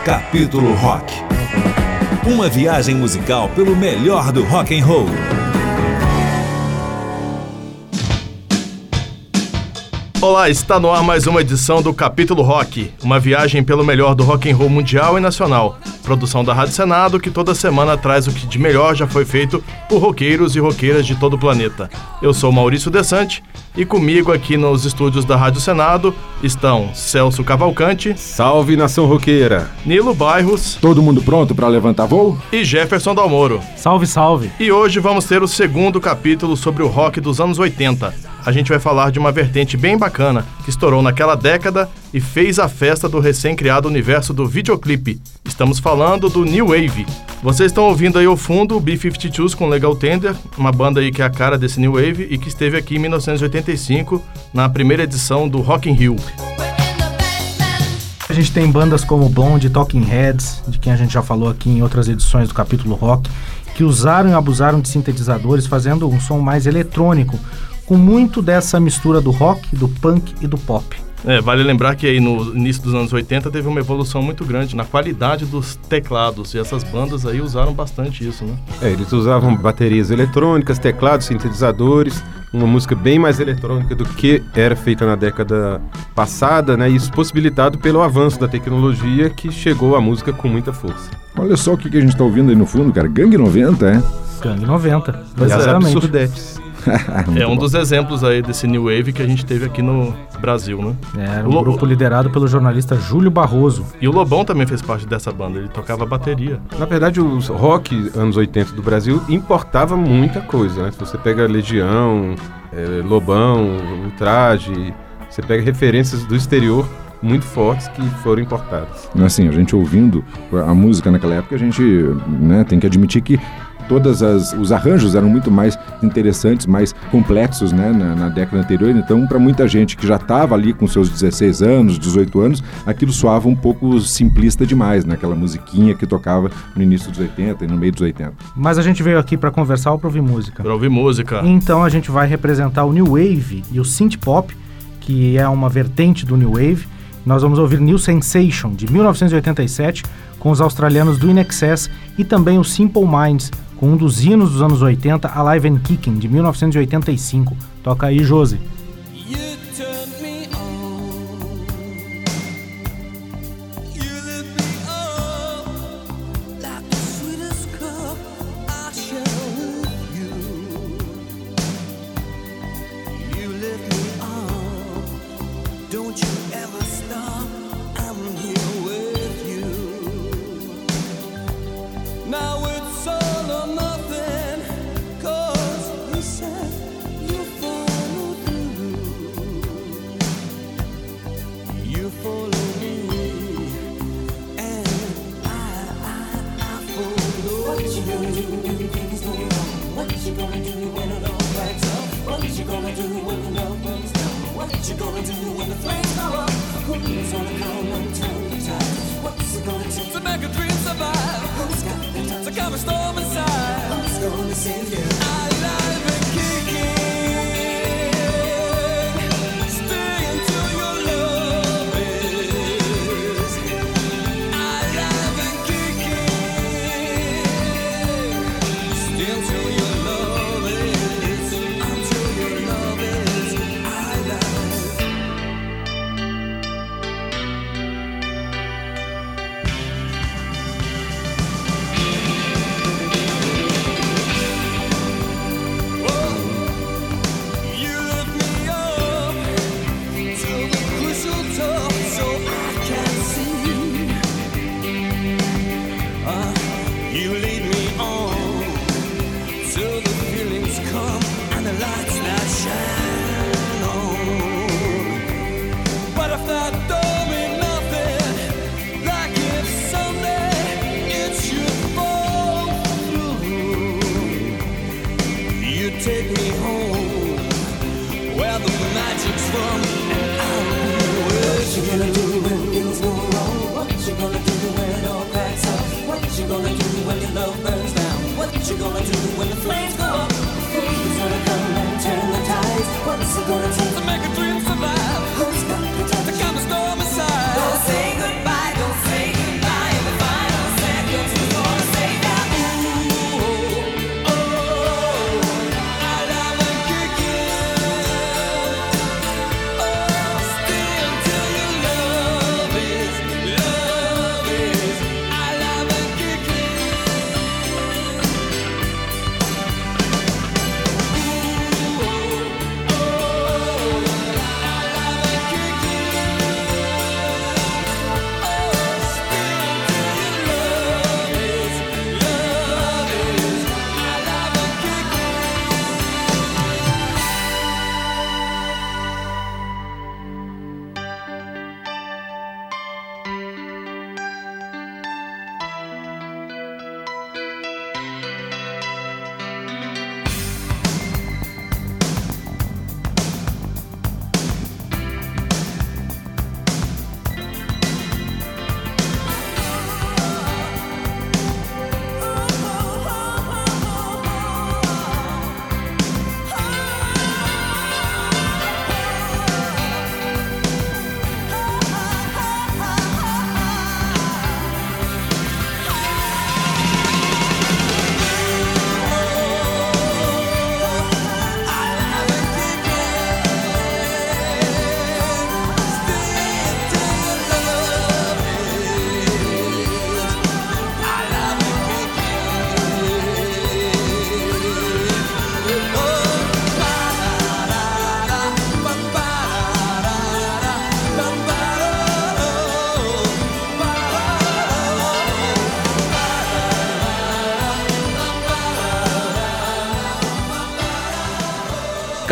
Capítulo Rock. Uma viagem musical pelo melhor do rock and roll. Olá, está no ar mais uma edição do Capítulo Rock, uma viagem pelo melhor do rock and roll mundial e nacional. Produção da Rádio Senado, que toda semana traz o que de melhor já foi feito por roqueiros e roqueiras de todo o planeta. Eu sou Maurício Desante e comigo aqui nos estúdios da Rádio Senado estão Celso Cavalcante. Salve, nação roqueira! Nilo Bairros. Todo mundo pronto para levantar voo? E Jefferson Dalmoro. Salve, salve! E hoje vamos ter o segundo capítulo sobre o rock dos anos 80. A gente vai falar de uma vertente bem bacana, que estourou naquela década e fez a festa do recém-criado universo do videoclipe. Estamos falando do New Wave. Vocês estão ouvindo aí ao fundo o B-52s com Legal Tender, uma banda aí que é a cara desse New Wave e que esteve aqui em 1985, na primeira edição do Rock in Rio. A gente tem bandas como Blonde, Talking Heads, de quem a gente já falou aqui em outras edições do Capítulo Rock, que usaram e abusaram de sintetizadores, fazendo um som mais eletrônico, com muito dessa mistura do rock, do punk e do pop. Vale lembrar que aí no início dos anos 80 teve uma evolução muito grande na qualidade dos teclados, e essas bandas aí usaram bastante isso, né? Eles usavam baterias eletrônicas, teclados, sintetizadores, uma música bem mais eletrônica do que era feita na década passada, né? Isso possibilitado pelo avanço da tecnologia que chegou à música com muita força. Olha só o que a gente tá ouvindo aí no fundo, cara. Gangue 90, é? Gangue 90, E as exatamente. absurdetes. É um dos exemplos aí desse New Wave que a gente teve aqui no Brasil, né? Era um grupo liderado pelo jornalista Júlio Barroso. E o Lobão também fez parte dessa banda, ele tocava bateria. Na verdade, o rock anos 80 do Brasil importava muita coisa, né? Se você pega Legião, Lobão, Ultraje, você pega referências do exterior muito fortes que foram importadas. Assim, a gente ouvindo a música naquela época, a gente, né, tem que admitir que os arranjos eram muito mais interessantes, mais complexos, né, na década anterior. Então, para muita gente que já estava ali com seus 16 anos, 18 anos, aquilo soava um pouco simplista demais, naquela musiquinha que tocava no início dos 80 e no meio dos 80. Mas a gente veio aqui para conversar ou para ouvir música? Para ouvir música. Então a gente vai representar o New Wave e o Synth Pop, que é uma vertente do New Wave. Nós vamos ouvir New Sensation, de 1987, com os australianos do In Excess, e também o Simple Minds, com um dos hinos dos anos 80, Alive and Kicking, de 1985. Toca aí, Josi. Now it's all or nothing, 'cause you said you follow through.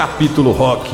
Capítulo Rock.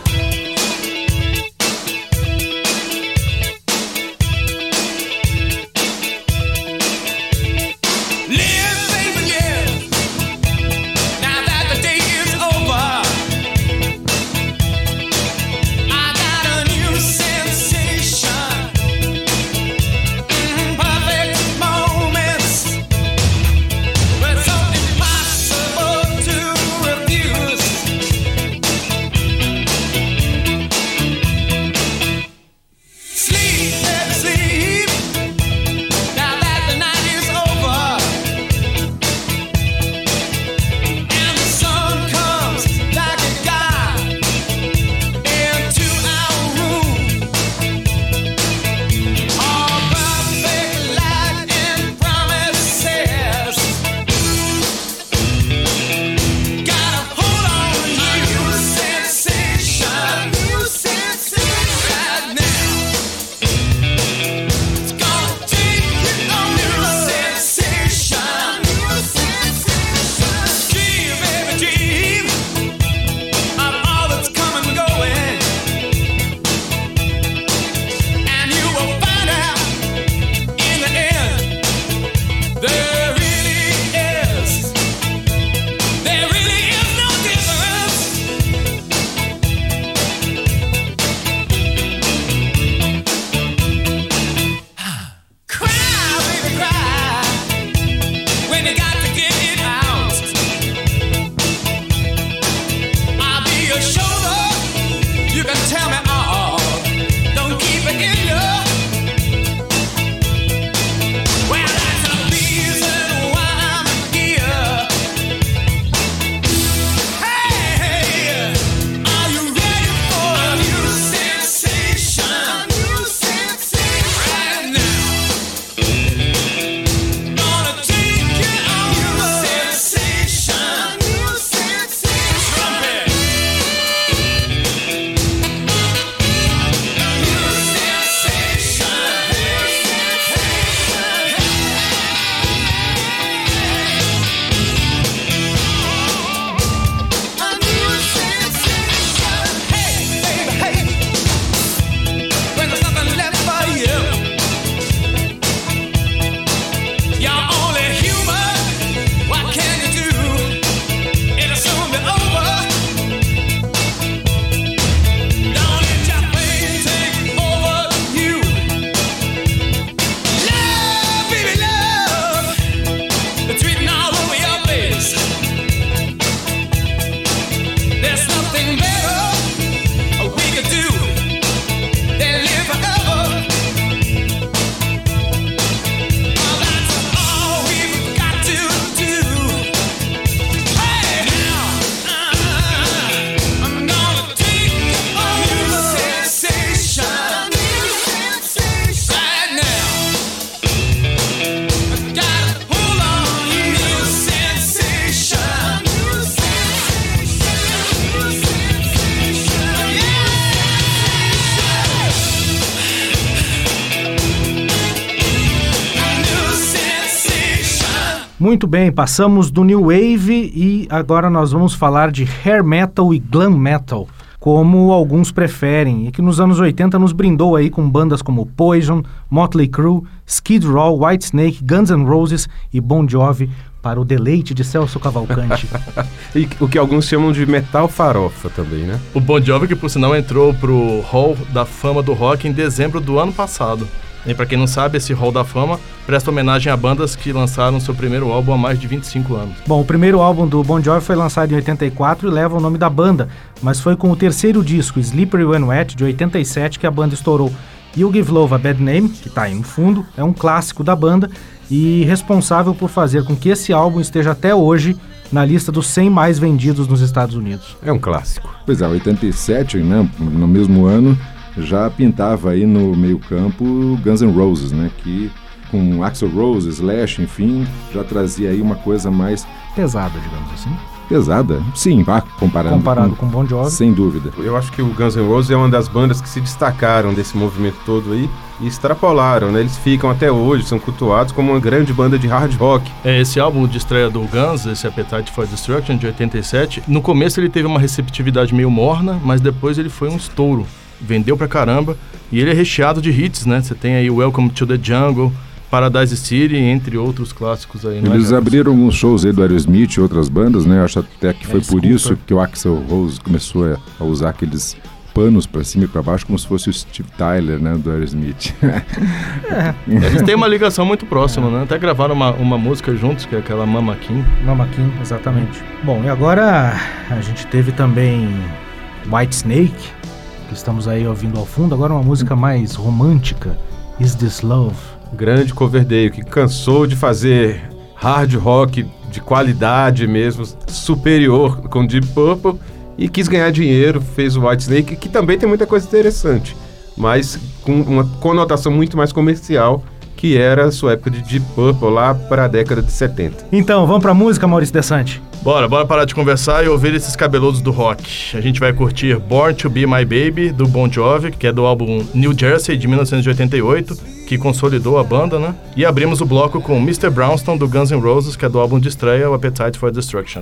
Muito bem, passamos do New Wave e agora nós vamos falar de Hair Metal e Glam Metal, como alguns preferem, e que nos anos 80 nos brindou aí com bandas como Poison, Motley Crue, Skid Row, Whitesnake, Guns N' Roses e Bon Jovi, para o deleite de Celso Cavalcante. E o que alguns chamam de metal farofa também, né? O Bon Jovi, que por sinal entrou pro Hall da Fama do Rock em dezembro do ano passado. E para quem não sabe, esse Hall da Fama presta homenagem a bandas que lançaram seu primeiro álbum há mais de 25 anos. Bom, o primeiro álbum do Bon Jovi foi lançado em 84 e leva o nome da banda, mas foi com o terceiro disco, Slippery When Wet, de 87, que a banda estourou. You Give Love a Bad Name, que está aí no fundo, é um clássico da banda e responsável por fazer com que esse álbum esteja até hoje na lista dos 100 mais vendidos nos Estados Unidos. É um clássico. Pois é, 87, né, no mesmo ano, já pintava aí no meio-campo Guns N' Roses, né? Que com Axl Rose, Slash, enfim, já trazia aí uma coisa mais pesada, digamos assim. pesada. Sim, comparado com Bon Jovi. Sem dúvida. Eu acho que o Guns N' Roses é uma das bandas que se destacaram desse movimento todo aí e extrapolaram, né? Eles ficam até hoje, são cultuados como uma grande banda de hard rock. Esse álbum de estreia do Guns, esse Appetite for Destruction, de 87, no começo ele teve uma receptividade meio morna, mas depois ele foi um estouro. Vendeu pra caramba, e ele é recheado de hits, né? Você tem aí Welcome to the Jungle, Paradise City, entre outros clássicos aí. Eles abriram alguns shows aí do Aerosmith e outras bandas, né? Acho até que foi por isso que o Axl Rose começou a usar aqueles panos pra cima e pra baixo, como se fosse o Steve Tyler, né, do Aerosmith. Eles têm uma ligação muito próxima, né? Até gravaram uma música juntos, que é aquela Mama King. Mama King, exatamente. Bom, e agora a gente teve também Whitesnake, que estamos aí ouvindo ao fundo. Agora uma música mais romântica, Is This Love? Grande Coverdale, que cansou de fazer hard rock de qualidade mesmo, superior com Deep Purple, e quis ganhar dinheiro, fez o Whitesnake, que também tem muita coisa interessante, mas com uma conotação muito mais comercial, que era a sua época de Deep Purple, lá para a década de 70. Então, vamos pra música, Maurício Desante? Bora parar de conversar e ouvir esses cabeludos do rock. A gente vai curtir Born to Be My Baby, do Bon Jovi, que é do álbum New Jersey, de 1988, que consolidou a banda, né? E abrimos o bloco com Mr. Brownstone, do Guns N' Roses, que é do álbum de estreia, o Appetite for Destruction.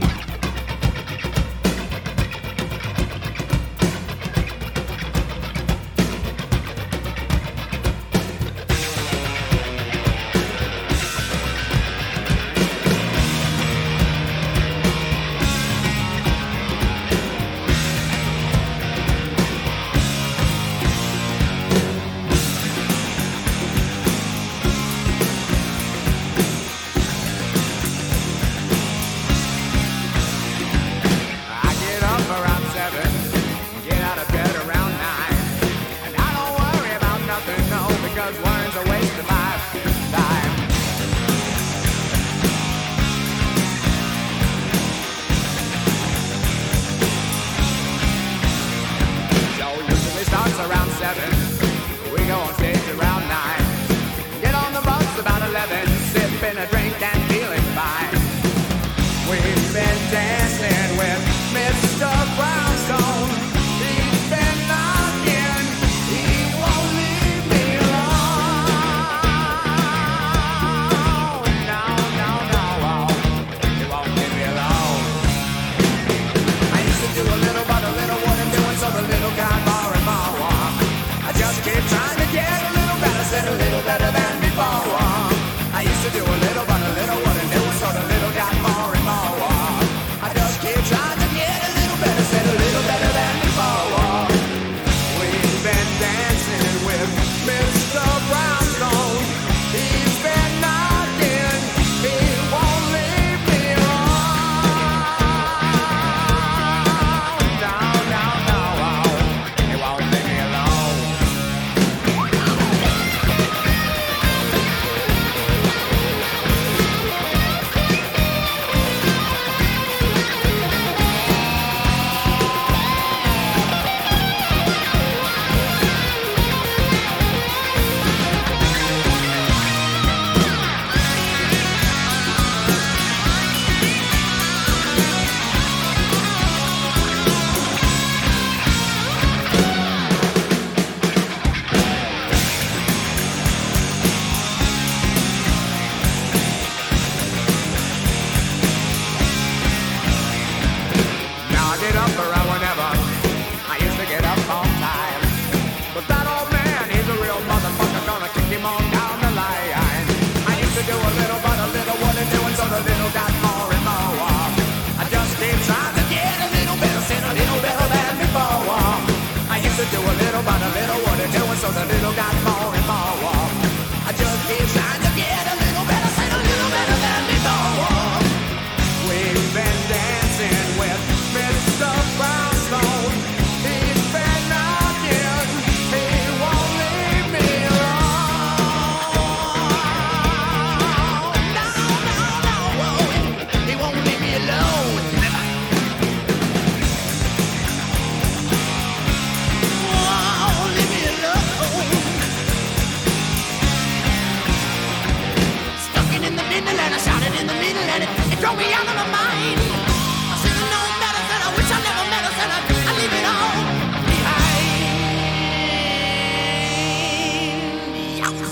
And I shouted in the middle and it drove me out of my mind. I said,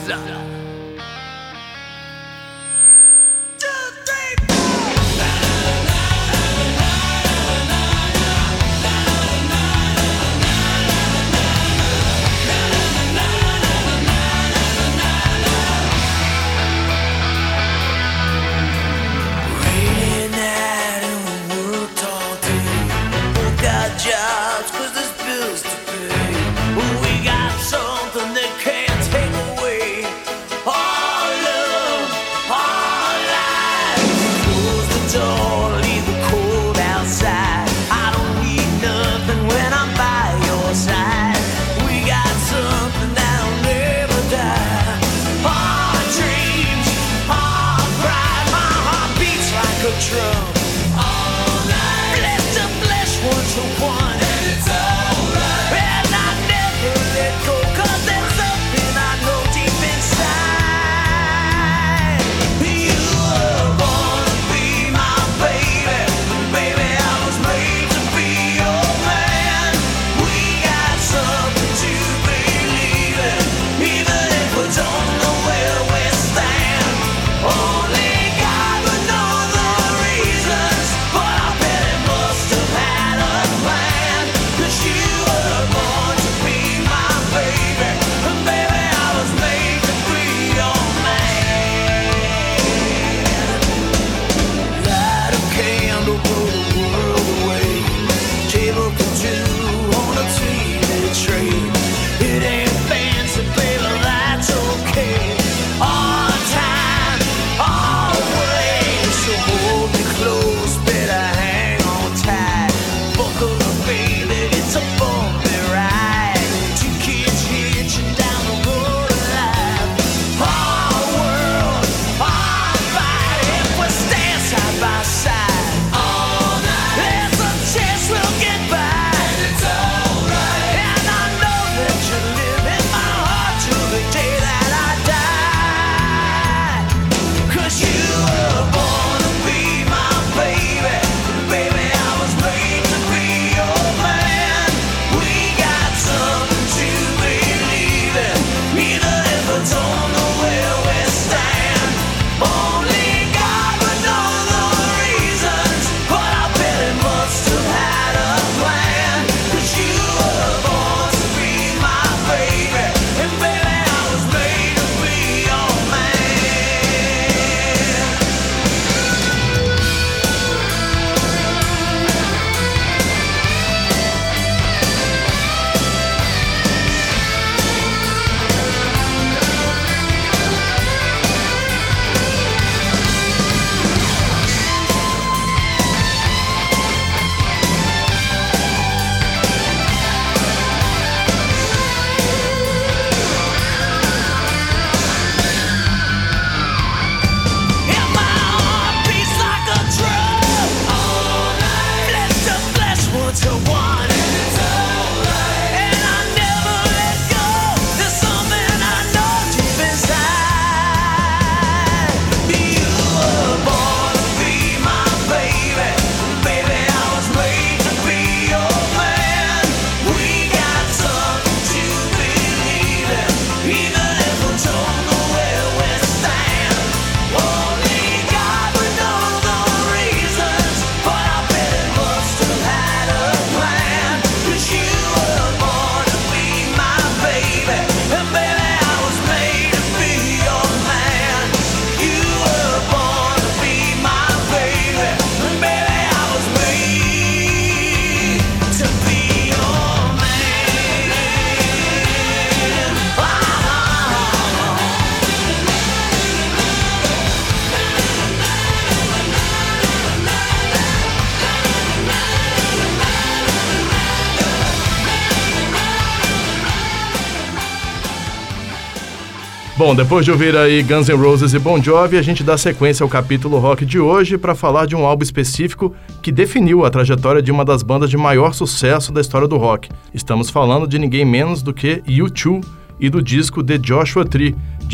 Bom, depois de ouvir aí Guns N' Roses e Bon Jovi, a gente dá sequência ao capítulo rock de hoje para falar de um álbum específico que definiu a trajetória de uma das bandas de maior sucesso da história do rock. Estamos falando de ninguém menos do que U2 e do disco The Joshua Tree, de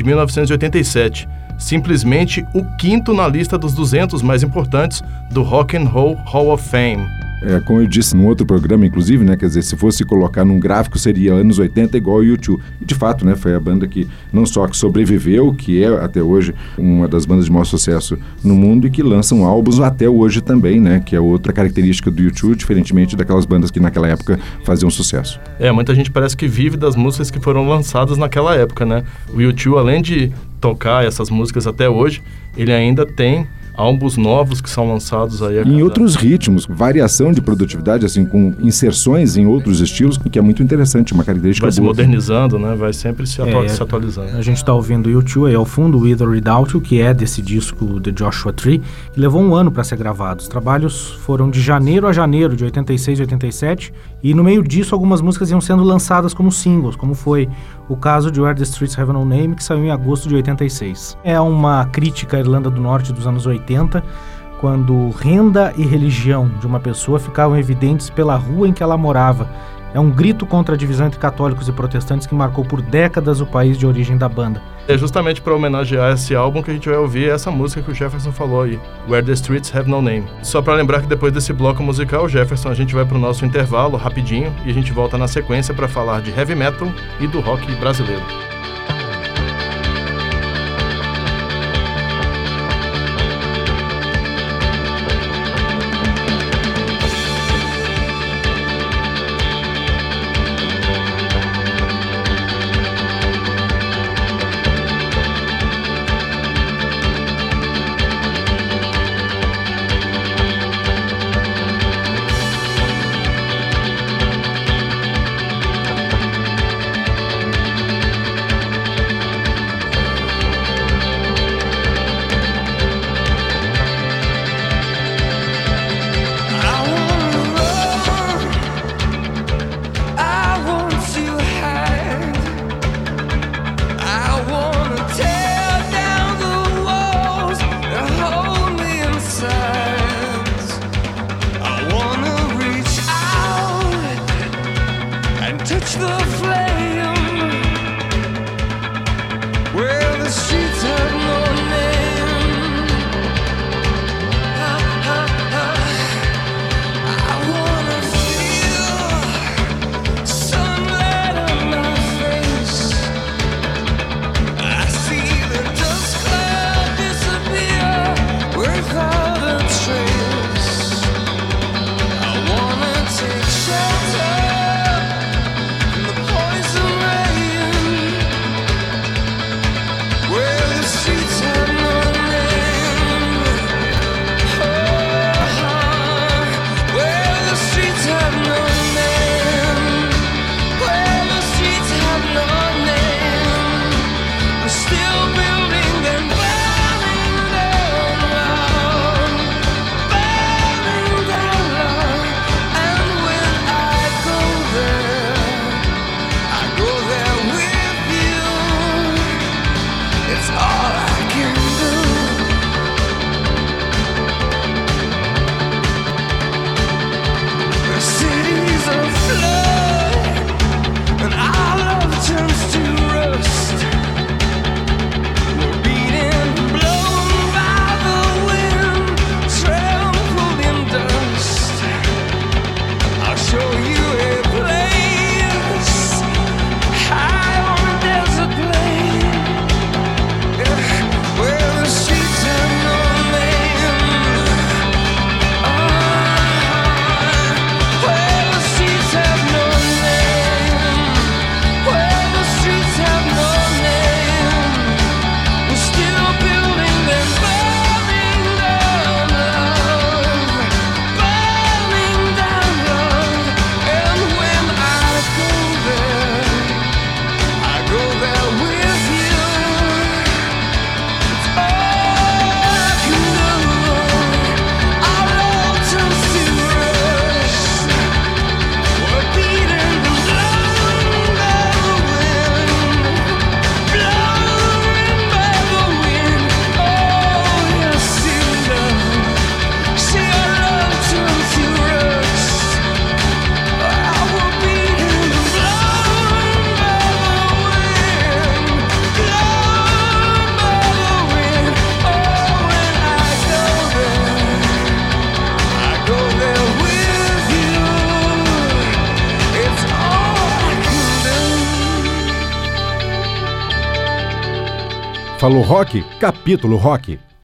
1987, simplesmente o quinto na lista dos 200 mais importantes do Rock and Roll Hall of Fame. como eu disse num outro programa, inclusive, né, quer dizer, se fosse colocar num gráfico seria anos 80 igual o U2. E de fato, né, foi a banda que não só que sobreviveu, que é até hoje uma das bandas de maior sucesso no mundo e que lançam álbuns até hoje também, né, que é outra característica do U2, diferentemente daquelas bandas que naquela época faziam sucesso. Muita gente parece que vive das músicas que foram lançadas naquela época, né? O U2, além de tocar essas músicas até hoje, ele ainda tem álbuns novos que são lançados aí. Em outros ritmos, variação de produtividade, assim, com inserções em outros estilos, que é muito interessante, uma característica boa. Vai se modernizando, né? Vai sempre se atualizando. A gente está ouvindo o U2 aí ao fundo, With or Without You, que é desse disco The Joshua Tree, que levou um ano para ser gravado. Os trabalhos foram de janeiro a janeiro de 86 e 87, e no meio disso algumas músicas iam sendo lançadas como singles, como foi o caso de Where the Streets Have No Name, que saiu em agosto de 86. É uma crítica à Irlanda do Norte dos anos 80, quando renda e religião de uma pessoa ficavam evidentes pela rua em que ela morava. É um grito contra a divisão entre católicos e protestantes que marcou por décadas o país de origem da banda. É justamente para homenagear esse álbum que a gente vai ouvir essa música que o Jefferson falou aí, Where the Streets Have No Name. Só para lembrar que depois desse bloco musical, Jefferson, a gente vai para o nosso intervalo rapidinho e a gente volta na sequência para falar de heavy metal e do rock brasileiro. Well, Falou rock? Capítulo Rock.